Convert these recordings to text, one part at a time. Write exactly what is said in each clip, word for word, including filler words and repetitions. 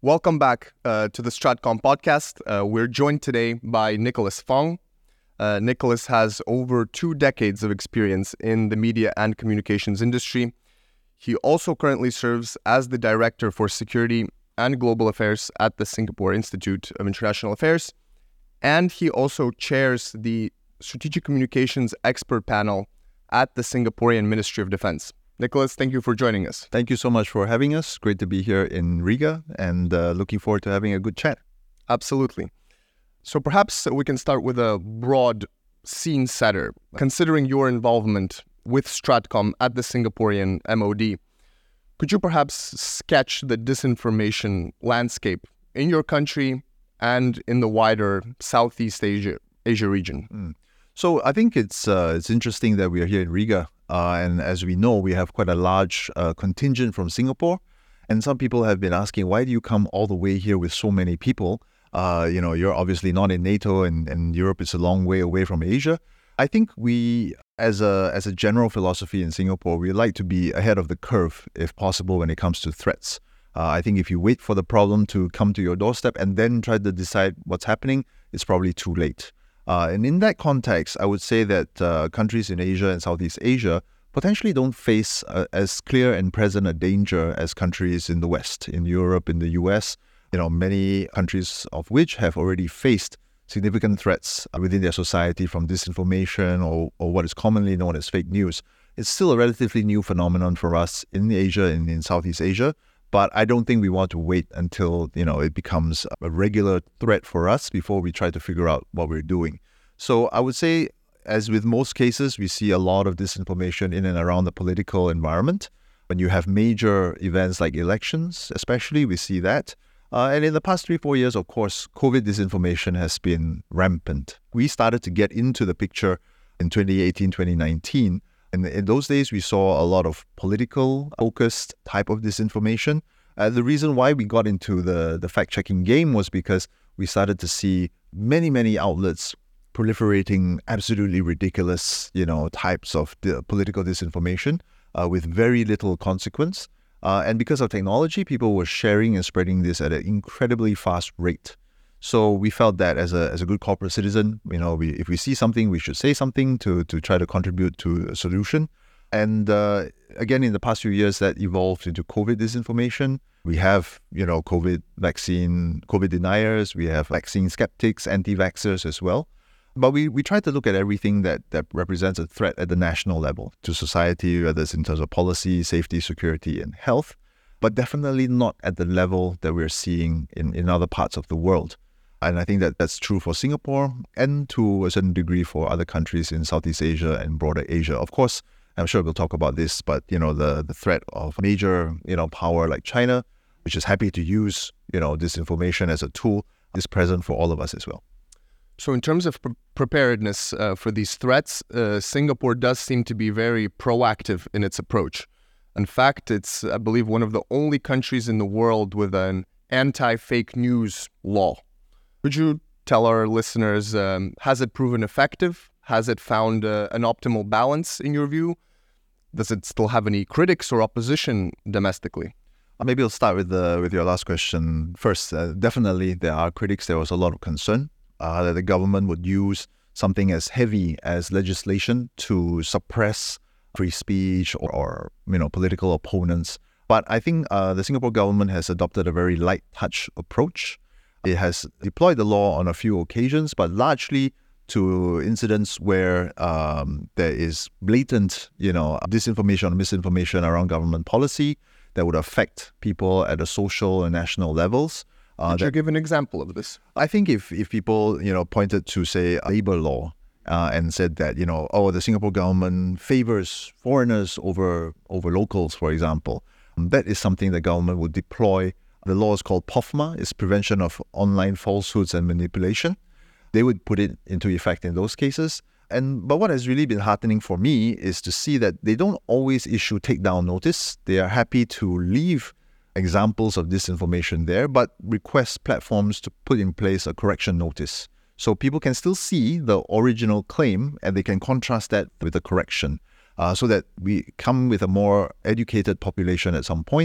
Welcome back uh, to the Stratcom podcast. Uh, we're joined today by Nicholas Fong. Uh, Nicholas has over two decades of experience in the media and communications industry. He also currently serves as the Director for Security and Global Affairs at the Singapore Institute of International Affairs. And he also chairs the Strategic Communications Expert Panel at the Singaporean Ministry of Defense. Nicholas, thank you for joining us. Thank you so much for having us. Great to be here in Riga and uh, looking forward to having a good chat. Absolutely. So perhaps we can start with a broad scene setter. Considering your involvement with Stratcom at the Singaporean M O D, could you perhaps sketch the disinformation landscape in your country and in the wider Southeast Asia, Asia region? Mm. So I think it's uh, it's interesting that we are here in Riga. Uh, and as we know, we have quite a large uh, contingent from Singapore. And some people have been asking, why do you come all the way here with so many people? Uh, you know, you're obviously not in NATO and, and Europe is a long way away from Asia. I think we, as a as a general philosophy in Singapore, we like to be ahead of the curve, if possible, when it comes to threats. Uh, I think if you wait for the problem to come to your doorstep and then try to decide what's happening, it's probably too late. Uh, and in that context, I would say that uh, countries in Asia and Southeast Asia potentially don't face uh, as clear and present a danger as countries in the West, in Europe, in the U S. You know, many countries of which have already faced significant threats within their society from disinformation or, or what is commonly known as fake news. It's still a relatively new phenomenon for us in Asia and in Southeast Asia. But I don't think we want to wait until, you know, it becomes a regular threat for us before we try to figure out what we're doing. So I would say, as with most cases, we see a lot of disinformation in and around the political environment. When you have major events like elections, especially, we see that. Uh, and in the past three, four years, of course, COVID disinformation has been rampant. We started to get into the picture in twenty eighteen, twenty nineteen. And in those days, we saw a lot of political-focused type of disinformation. Uh, the reason why we got into the, the fact-checking game was because we started to see many, many outlets proliferating absolutely ridiculous, you know, types of di- political disinformation uh, with very little consequence. Uh, and because of technology, people were sharing and spreading this at an incredibly fast rate. So we felt that as a as a good corporate citizen, you know, we, if we see something, we should say something to to try to contribute to a solution. And uh, again, in the past few years, that evolved into COVID disinformation. We have, you know, COVID vaccine, COVID deniers. We have vaccine skeptics, anti-vaxxers as well. But we, we try to look at everything that, that represents a threat at the national level to society, whether it's in terms of policy, safety, security, and health, but definitely not at the level that we're seeing in, in other parts of the world. And I think that that's true for Singapore and to a certain degree for other countries in Southeast Asia and broader Asia. Of course, I'm sure we'll talk about this, but, you know, the, the threat of major, you know, power like China, which is happy to use, you know, disinformation as a tool, is present for all of us as well. So in terms of pre- preparedness uh, for these threats, uh, Singapore does seem to be very proactive in its approach. In fact, it's, I believe, one of the only countries in the world with an anti-fake news law. Could you tell our listeners, um, has it proven effective? Has it found uh, an optimal balance in your view? Does it still have any critics or opposition domestically? Maybe I'll start with the with your last question first. Uh, definitely, there are critics. There was a lot of concern uh, that the government would use something as heavy as legislation to suppress free speech or, or you know political opponents. But I think uh, the Singapore government has adopted a very light touch approach. It has deployed the law on a few occasions, but largely to incidents where um, there is blatant, you know, disinformation or misinformation around government policy that would affect people at the social and national levels. Uh, Could you give an example of this? I think if, if people, you know, pointed to, say, labor law uh, and said that, you know, oh, the Singapore government favors foreigners over over locals, for example, that is something the government would deploy. The law is called P O F M A, it's Prevention of Online Falsehoods and Manipulation. They would put it into effect in those cases. And but what has really been heartening for me is to see that they don't always issue takedown notice. They are happy to leave examples of disinformation there, but request platforms to put in place a correction notice. So people can still see the original claim and they can contrast that with the correction uh, so that we come with a more educated population at some point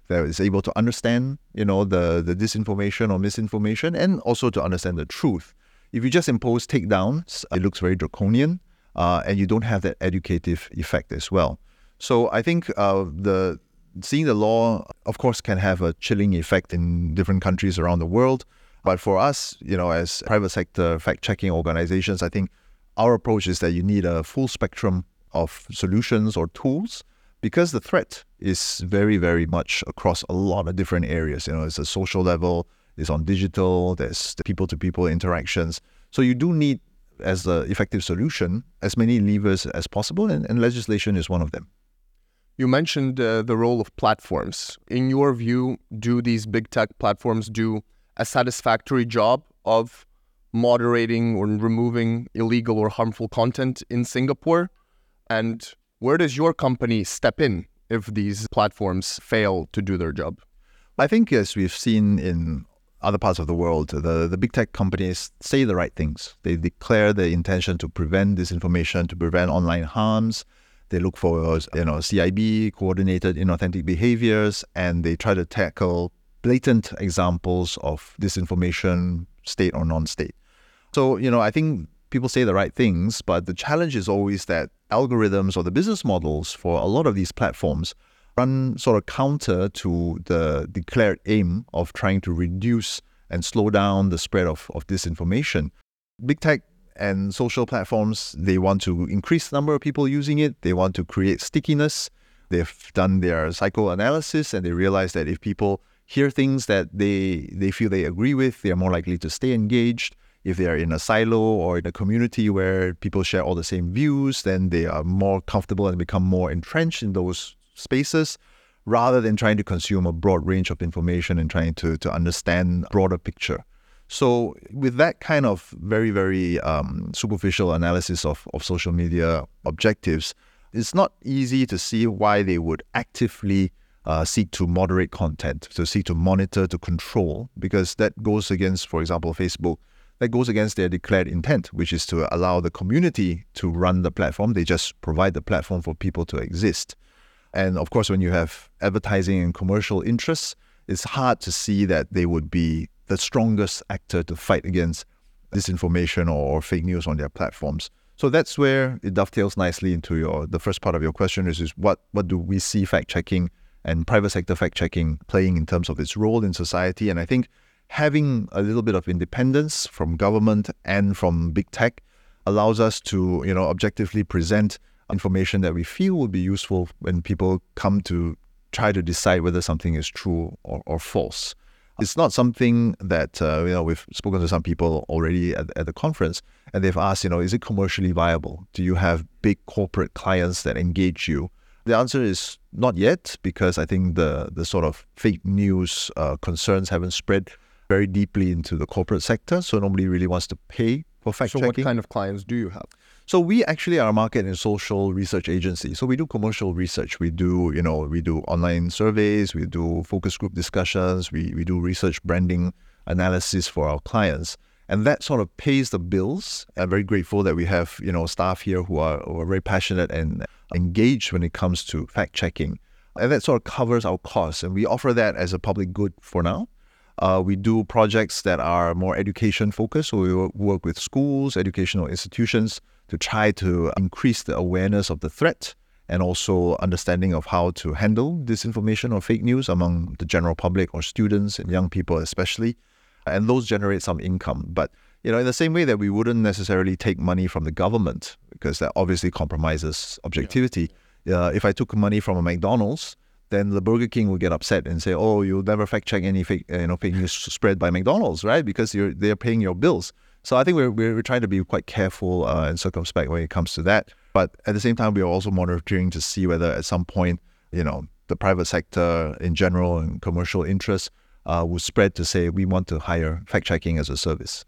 that is able to understand, you know, the, the disinformation or misinformation, and also to understand the truth. If you just impose takedowns, it looks very draconian, uh, and you don't have that educative effect as well. So I think uh, the seeing the law, of course, can have a chilling effect in different countries around the world. But for us, you know, as private sector fact-checking organizations, I think our approach is that you need a full spectrum of solutions or tools, because the threat is very, very much across a lot of different areas. You know, it's a social level, it's on digital, there's the people-to-people interactions. So you do need, as an effective solution, as many levers as possible, and, and legislation is one of them. You mentioned uh, the role of platforms. In your view, do these big tech platforms do a satisfactory job of moderating or removing illegal or harmful content in Singapore? And where does your company step in if these platforms fail to do their job? I think, as we've seen in other parts of the world, the, the big tech companies say the right things. They declare their intention to prevent disinformation, to prevent online harms. They look for, you know, C I B, coordinated inauthentic behaviors, and they try to tackle blatant examples of disinformation, state or non-state. So, you know, I think people say the right things, but the challenge is always that algorithms or the business models for a lot of these platforms run sort of counter to the declared aim of trying to reduce and slow down the spread of, of disinformation. Big tech and social platforms, they want to increase the number of people using it. They want to create stickiness. They've done their psychoanalysis, and they realize that if people hear things that they, they feel they agree with, they are more likely to stay engaged. If they are in a silo or in a community where people share all the same views, then they are more comfortable and become more entrenched in those spaces, rather than trying to consume a broad range of information and trying to, to understand a broader picture. So with that kind of very, very um, superficial analysis of, of social media objectives, it's not easy to see why they would actively uh, seek to moderate content, to seek to monitor, to control, because that goes against, for example, Facebook. That goes against their declared intent, which is to allow the community to run the platform. They just provide the platform for people to exist. And of course, when you have advertising and commercial interests, it's hard to see that they would be the strongest actor to fight against disinformation or, or fake news on their platforms. So that's where it dovetails nicely into your the first part of your question, is, is what, what do we see fact-checking and private sector fact-checking playing in terms of its role in society? And I think having a little bit of independence from government and from big tech allows us to, you know, objectively present information that we feel would be useful when people come to try to decide whether something is true or, or false. It's not something that, uh, you know, we've spoken to some people already at, at the conference, and they've asked, you know, is it commercially viable? Do you have big corporate clients that engage you? The answer is not yet, because I think the, the sort of fake news uh, concerns haven't spread very deeply into the corporate sector, so nobody really wants to pay for fact-checking. So what kind of clients do you have? So we actually are a market and social research agency. So we do commercial research. We do, you know, we do online surveys, we do focus group discussions, we, we do research branding analysis for our clients. And that sort of pays the bills. I'm very grateful that we have, you know, staff here who are, who are very passionate and engaged when it comes to fact-checking. And that sort of covers our costs. And we offer that as a public good for now. Uh, we do projects that are more education focused. So we work with schools, educational institutions to try to increase the awareness of the threat and also understanding of how to handle disinformation or fake news among the general public or students and young people especially. And those generate some income. But, you know, in the same way that we wouldn't necessarily take money from the government, because that obviously compromises objectivity. Yeah. Uh, if I took money from a McDonald's, then the Burger King would get upset and say, "Oh, you'll never fact check any fake, you know, fake news spread by McDonald's, right? Because you're they're paying your bills." So I think we're we're trying to be quite careful uh, and circumspect when it comes to that. But at the same time, we are also monitoring to see whether at some point, you know, the private sector in general and commercial interests uh, will spread to say we want to hire fact checking as a service.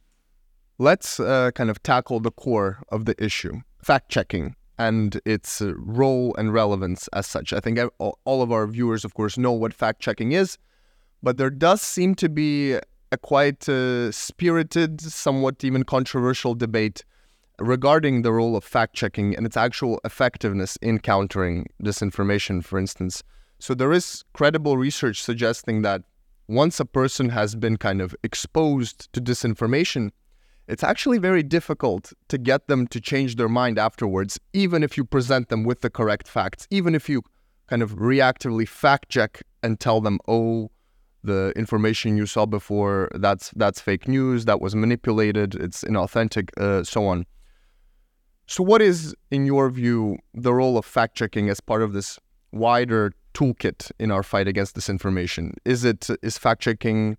Let's uh, kind of tackle the core of the issue: fact checking and its uh, role and relevance as such. I think all of our viewers, of course, know what fact-checking is, but there does seem to be a quite uh, spirited, somewhat even controversial debate regarding the role of fact-checking and its actual effectiveness in countering disinformation, for instance. So there is credible research suggesting that once a person has been kind of exposed to disinformation, it's actually very difficult to get them to change their mind afterwards, even if you present them with the correct facts, even if you kind of reactively fact check and tell them, oh, the information you saw before, that's that's fake news, that was manipulated, it's inauthentic, uh, so on. So what is, in your view, the role of fact-checking as part of this wider toolkit in our fight against disinformation? Is it, is fact-checking,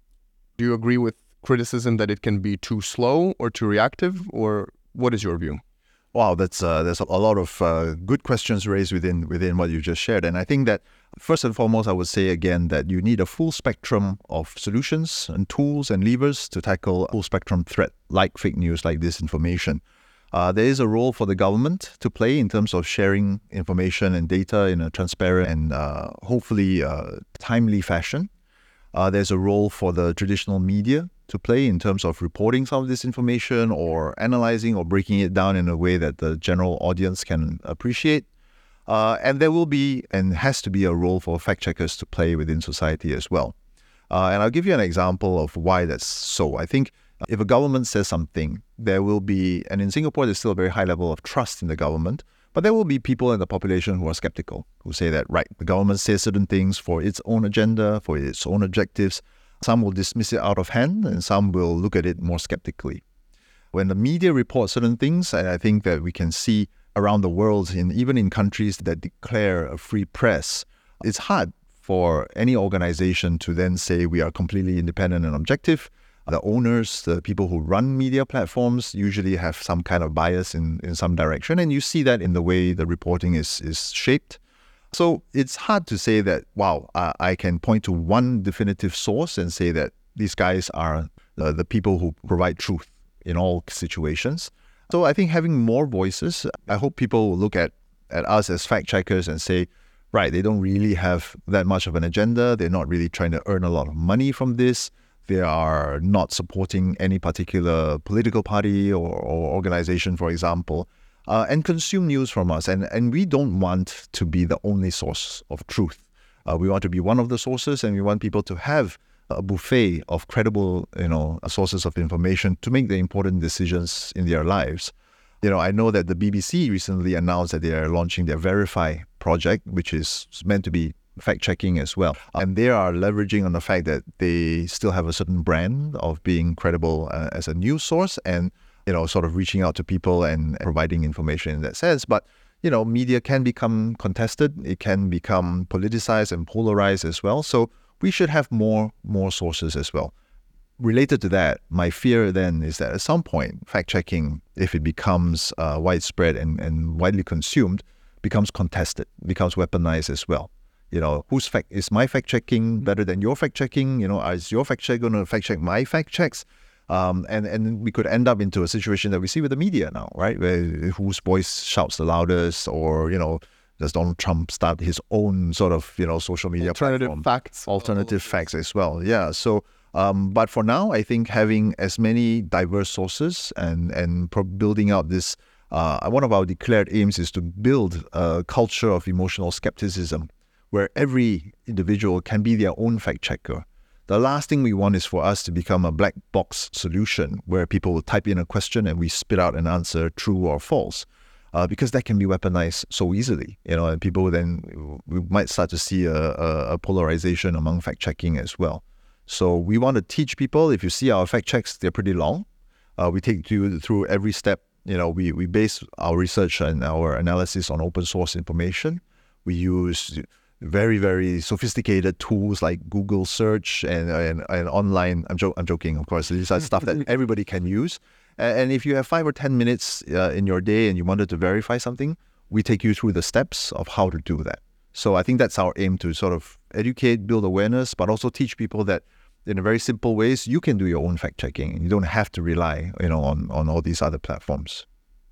do you agree with criticism that it can be too slow or too reactive, or what is your view? Wow, that's uh, there's a lot of uh, good questions raised within within what you just shared, and I think that first and foremost, I would say again that you need a full spectrum of solutions and tools and levers to tackle a full spectrum threat like fake news, like disinformation. Uh, there is a role for the government to play in terms of sharing information and data in a transparent and uh, hopefully uh, timely fashion. Uh, there's a role for the traditional media to play in terms of reporting some of this information or analyzing or breaking it down in a way that the general audience can appreciate. Uh, and there will be and has to be a role for fact-checkers to play within society as well. Uh, and I'll give you an example of why that's so. I think if a government says something, there will be, and in Singapore, there's still a very high level of trust in the government, but there will be people in the population who are skeptical, who say that, right, the government says certain things for its own agenda, for its own objectives. Some will dismiss it out of hand, and some will look at it more skeptically. When the media reports certain things, and I think that we can see around the world, in even in countries that declare a free press, it's hard for any organization to then say we are completely independent and objective. The owners, the people who run media platforms usually have some kind of bias in, in some direction, and you see that in the way the reporting is, is shaped. So it's hard to say that, wow, uh, I can point to one definitive source and say that these guys are the, the people who provide truth in all situations. So I think having more voices, I hope people will look at, at us as fact-checkers and say, right, they don't really have that much of an agenda. They're not really trying to earn a lot of money from this. They are not supporting any particular political party or, or organization, for example. Uh, and consume news from us. And, and we don't want to be the only source of truth. Uh, we want to be one of the sources, and we want people to have a buffet of credible, you know, sources of information to make the important decisions in their lives. You know, I know that the B B C recently announced that they are launching their Verify project, which is meant to be fact-checking as well. And they are leveraging on the fact that they still have a certain brand of being credible uh, as a news source, and you know, sort of reaching out to people and providing information in that sense. But, you know, media can become contested. It can become politicized and polarized as well. So we should have more, more sources as well. Related to that, my fear then is that at some point, fact-checking, if it becomes uh, widespread and, and widely consumed, becomes contested, becomes weaponized as well. You know, whose fact is my fact-checking better than your fact-checking? You know, is your fact-check going to fact-check my fact-checks? Um, and, and we could end up into a situation that we see with the media now, right? Where whose voice shouts the loudest, or, you know, does Donald Trump start his own sort of, you know, social media alternative platform? facts. Alternative facts as well, yeah. So, um, but for now, I think having as many diverse sources and, and pro- building out this, uh, one of our declared aims is to build a culture of emotional skepticism where every individual can be their own fact checker. The last thing we want is for us to become a black box solution where people will type in a question and we spit out an answer, true or false, uh, because that can be weaponized so easily, you know, and people then, we might start to see a, a, a polarization among fact-checking as well. So we want to teach people, if you see our fact checks, they're pretty long. Uh, we take you through every step. You know, we, we base our research and our analysis on open source information. We use very, very sophisticated tools like Google search and and, and online. I'm, jo- I'm joking, of course. These are stuff that everybody can use. And, and if you have five or ten minutes uh, in your day and you wanted to verify something, we take you through the steps of how to do that. So I think that's our aim, to sort of educate, build awareness, but also teach people that in a very simple ways, you can do your own fact-checking. You don't have to rely, you know, on, on all these other platforms.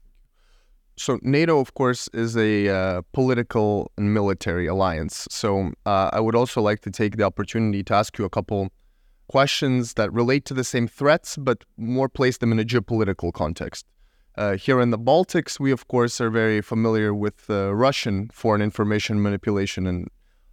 So NATO, of course, is a uh, political and military alliance. So uh, I would also like to take the opportunity to ask you a couple questions that relate to the same threats, but more place them in a geopolitical context. Uh, here in the Baltics, we, of course, are very familiar with uh, Russian foreign information manipulation and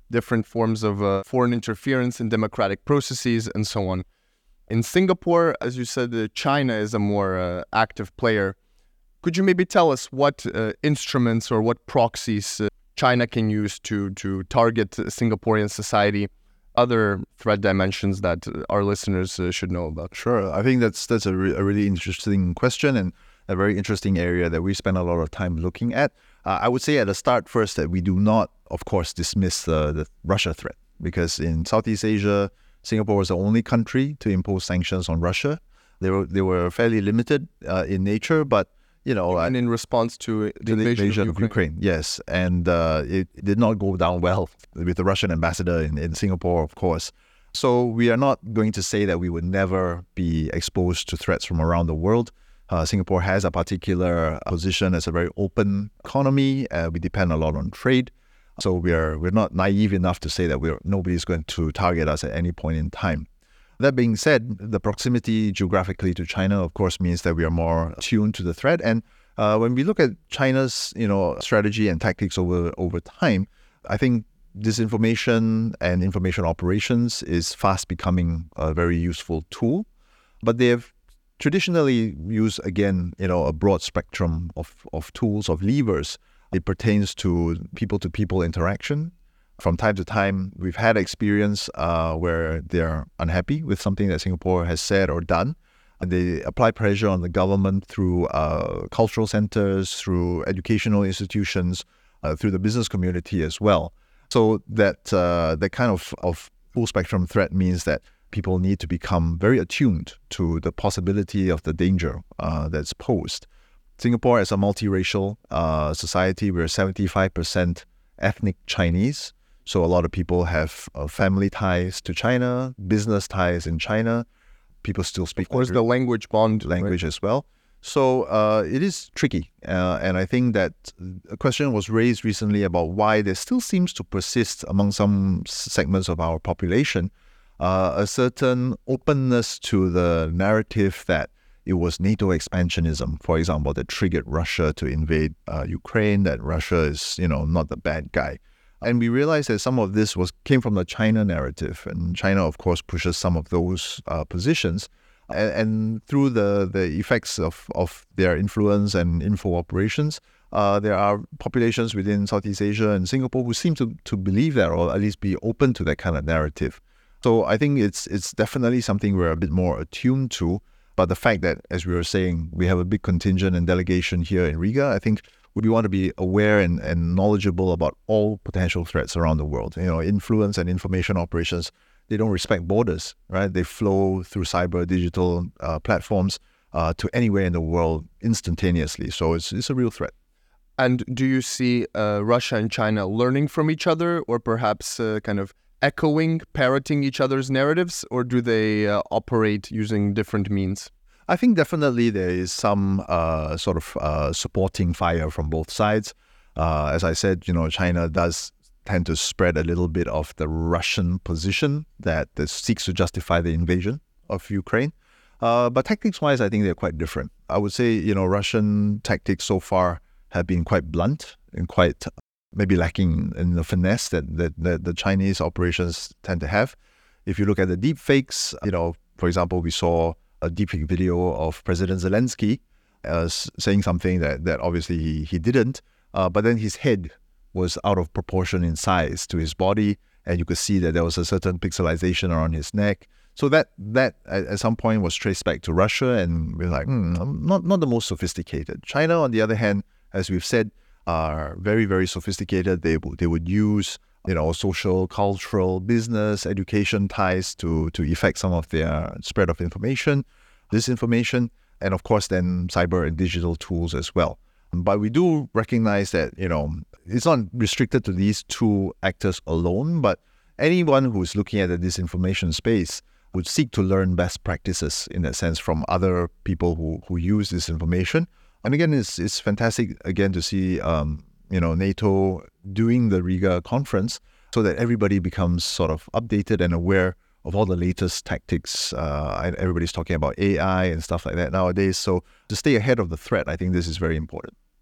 different forms of uh, foreign interference in democratic processes, and so on. In Singapore, as you said, uh, China is a more uh, active player. Could you maybe tell us what uh, instruments or what proxies uh, China can use to to target Singaporean society, other threat dimensions that our listeners uh, should know about? Sure. I think that's that's a, re- a really interesting question and a very interesting area that we spend a lot of time looking at. Uh, I would say at the start first that we do not, of course, dismiss the, the Russia threat, because in Southeast Asia, Singapore was the only country to impose sanctions on Russia. They were they were fairly limited uh, in nature, but you know, and in response to the to the invasion, invasion of of Ukraine. Ukraine, yes, and uh, it, it did not go down well with the Russian ambassador in, in Singapore, of course. So we are not going to say that we would never be exposed to threats from around the world. Uh, Singapore has a particular position as a very open economy. Uh, we depend a lot on trade, so we are we're not naive enough to say that we're nobody's going to target us at any point in time. That being said, the proximity geographically to China, of course, means that we are more attuned to the threat. And uh, when we look at China's, you know, strategy and tactics over over time, I think disinformation and information operations is fast becoming a very useful tool. But they have traditionally used, again, you know, a broad spectrum of, of tools, of levers. It pertains to people-to-people interaction. From time to time, we've had experience uh, where they're unhappy with something that Singapore has said or done. And they apply pressure on the government through uh, cultural centers, through educational institutions, uh, through the business community as well. So that uh, that kind of, of full spectrum threat means that people need to become very attuned to the possibility of the danger uh, that's posed. Singapore, as a multiracial uh, society, we're seventy-five percent ethnic Chinese. So a lot of people have uh, family ties to China, business ties in China. People still speak, of course, the language bond, language right? as well. So uh, it is tricky. Uh, and I think that a question was raised recently about why there still seems to persist among some segments of our population uh, a certain openness to the narrative that it was NATO expansionism, for example, that triggered Russia to invade uh, Ukraine, that Russia is, you know, not the bad guy. And we realized that some of this was came from the China narrative, and China, of course, pushes some of those uh, positions. And, and through the, the effects of, of their influence and info operations, uh, there are populations within Southeast Asia and Singapore who seem to, to believe that, or at least be open to that kind of narrative. So I think it's it's definitely something we're a bit more attuned to. But the fact that, as we were saying, we have a big contingent and delegation here in Riga, I think we want to be aware and, and knowledgeable about all potential threats around the world. You know, influence and information operations, they don't respect borders, right? They flow through cyber digital uh, platforms uh, to anywhere in the world instantaneously. So it's it's a real threat. And do you see uh, Russia and China learning from each other, or perhaps uh, kind of echoing, parroting each other's narratives, or do they uh, operate using different means? I think definitely there is some uh, sort of uh, supporting fire from both sides. Uh, as I said, you know, China does tend to spread a little bit of the Russian position that, that seeks to justify the invasion of Ukraine. Uh, but tactics-wise, I think they're quite different. I would say, you know, Russian tactics so far have been quite blunt and quite maybe lacking in the finesse that, that, that the Chinese operations tend to have. If you look at the deep fakes, you know, for example, we saw a deepfake video of President Zelensky uh, saying something that, that obviously he, he didn't, uh, but then his head was out of proportion in size to his body, and you could see that there was a certain pixelization around his neck. So that that at, at some point was traced back to Russia, and we're like, hmm, not, not the most sophisticated. China, on the other hand, as we've said, are very, very sophisticated. They, they would use, you know, social, cultural, business, education ties to, to effect some of their spread of information, disinformation, and of course then cyber and digital tools as well. But we do recognize that, you know, it's not restricted to these two actors alone, but anyone who's looking at the disinformation space would seek to learn best practices in that sense from other people who, who use this information. And again, it's it's fantastic, again, to see, um, you know, NATO doing the Riga conference so that everybody becomes sort of updated and aware of all the latest tactics. Uh, everybody's talking about A I and stuff like that nowadays. So to stay ahead of the threat, I think this is very important.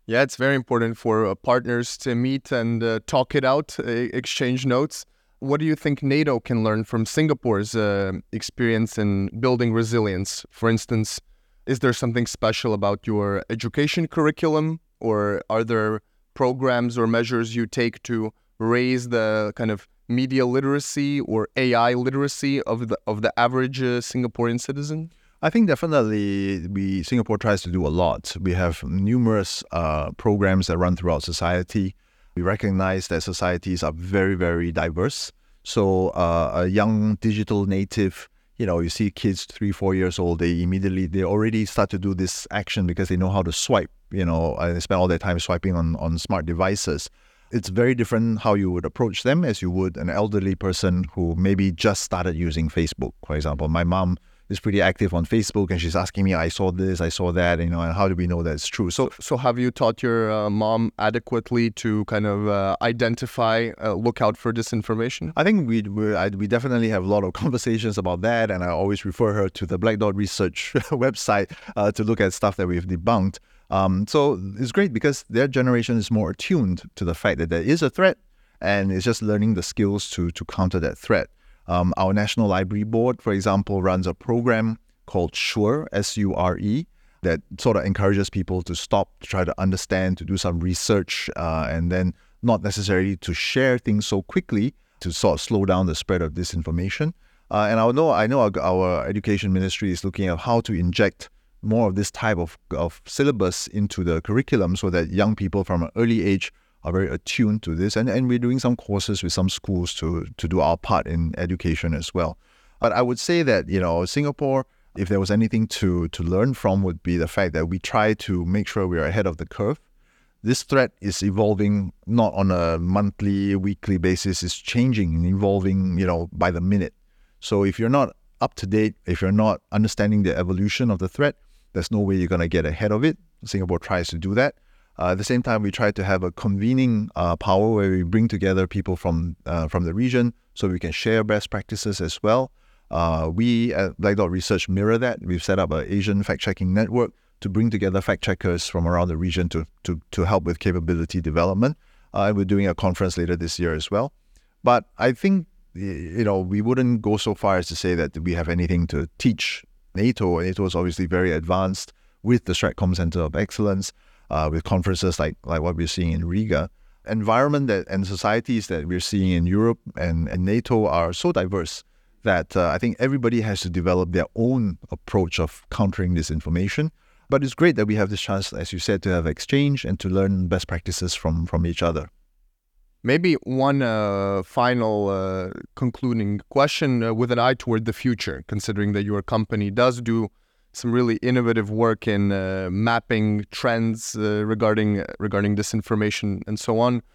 Yeah, it's very important for uh, partners to meet and uh, talk it out, uh, exchange notes. What do you think NATO can learn from Singapore's uh, experience in building resilience? For instance, is there something special about your education curriculum, or are there programs or measures you take to raise the kind of media literacy or A I literacy of the of the average uh, Singaporean citizen? I think definitely we Singapore tries to do a lot. We have numerous uh, programs that run throughout society. We recognize that societies are very, very diverse. So uh, a young digital native, you know, you see kids three, four years old, they immediately, they already start to do this action because they know how to swipe, you know, and they spend all their time swiping on, on smart devices. It's very different how you would approach them as you would an elderly person who maybe just started using Facebook, for example. My mom is pretty active on Facebook, and she's asking me, I saw this, I saw that, you know, and how do we know that it's true? So, So have you taught your uh, mom adequately to kind of uh, identify, uh, look out for disinformation? I think we we, I, we definitely have a lot of conversations about that, and I always refer her to the Black Dot Research website uh, to look at stuff that we've debunked. Um, so it's great because their generation is more attuned to the fact that there is a threat, and it's just learning the skills to to counter that threat. Um, our National Library Board, for example, runs a program called SURE, S U R E, that sort of encourages people to stop, to try to understand, to do some research, uh, and then not necessarily to share things so quickly to sort of slow down the spread of disinformation. Uh, and I know I know our, our education ministry is looking at how to inject more of this type of, of syllabus into the curriculum so that young people from an early age are very attuned to this. And, and we're doing some courses with some schools to, to do our part in education as well. But I would say that, you know, Singapore, if there was anything to, to learn from, would be the fact that we try to make sure we're ahead of the curve. This threat is evolving not on a monthly, weekly basis. It's changing and evolving, you know, by the minute. So if you're not up to date, if you're not understanding the evolution of the threat, there's no way you're going to get ahead of it. Singapore tries to do that. Uh, at the same time, we try to have a convening uh, power where we bring together people from uh, from the region so we can share best practices as well. Uh, we at Black Dot Research mirror that. We've set up an Asian fact-checking network to bring together fact-checkers from around the region to to to help with capability development. Uh, and we're doing a conference later this year as well. But I think, you know, we wouldn't go so far as to say that we have anything to teach NATO. NATO is obviously very advanced with the Stratcom Center of Excellence. Uh, with conferences like like what we're seeing in Riga. Environment that and societies that we're seeing in Europe and, and NATO are so diverse that uh, I think everybody has to develop their own approach of countering this information. But it's great that we have this chance, as you said, to have exchange and to learn best practices from, from each other. Maybe one uh, final uh, concluding question uh, with an eye toward the future, considering that your company does do some really innovative work in uh, mapping trends uh, regarding regarding disinformation and so on.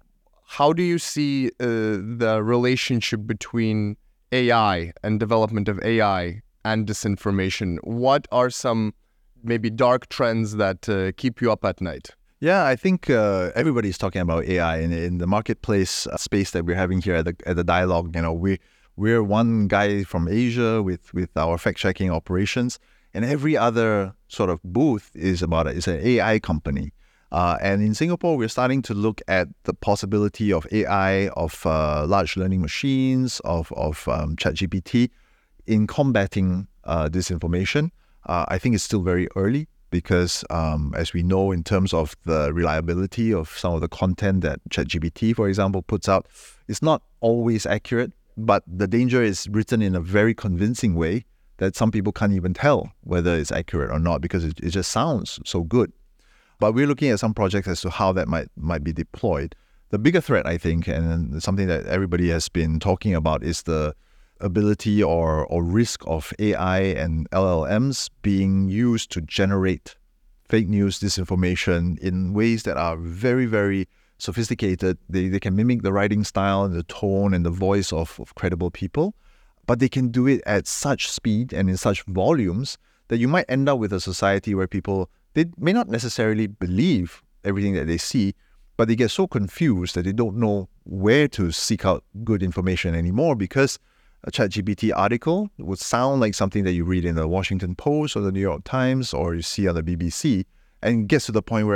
How do you see uh, the relationship between A I and development of A I and disinformation? What are some maybe dark trends that uh, keep you up at night? Yeah, I think uh, everybody's talking about A I in, in the marketplace uh, space that we're having here at the at the dialogue. You know, we we're one guy from Asia with with our fact checking operations. And every other sort of booth is about it. It's an A I company. Uh, and in Singapore, we're starting to look at the possibility of A I, of uh, large learning machines, of, of um, ChatGPT in combating uh, disinformation. Uh, I think it's still very early because, um, as we know, in terms of the reliability of some of the content that ChatGPT, for example, puts out, it's not always accurate. But the danger is written in a very convincing way that some people can't even tell whether it's accurate or not because it, it just sounds so good. But we're looking at some projects as to how that might might be deployed. The bigger threat, I think, and something that everybody has been talking about, is the ability or, or risk of A I and L L Ms being used to generate fake news, disinformation in ways that are very, very sophisticated. They, they can mimic the writing style and the tone and the voice of, of credible people. But they can do it at such speed and in such volumes that you might end up with a society where people, they may not necessarily believe everything that they see, but they get so confused that they don't know where to seek out good information anymore because a ChatGPT article would sound like something that you read in the Washington Post or the New York Times or you see on the B B C, and it gets to the point where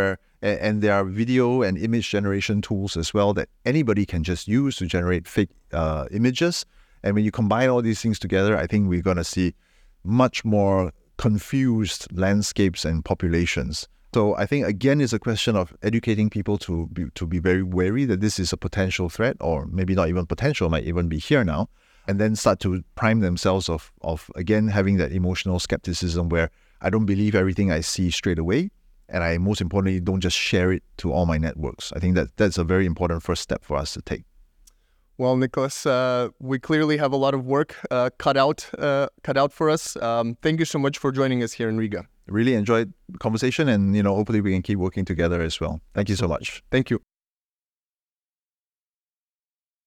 And, and there are video and image generation tools as well that anybody can just use to generate fake uh, images. And when you combine all these things together, I think we're going to see much more confused landscapes and populations. So I think, again, it's a question of educating people to be, to be very wary that this is a potential threat, or maybe not even potential, might even be here now, and then start to prime themselves of, of again, having that emotional skepticism where I don't believe everything I see straight away, and I, most importantly, don't just share it to all my networks. I think that that's a very important first step for us to take. Well, Nicholas, uh, we clearly have a lot of work uh, cut out uh, cut out for us. Um, thank you so much for joining us here in Riga. Really enjoyed the conversation, and you know, hopefully we can keep working together as well. Thank you so much. Thank you.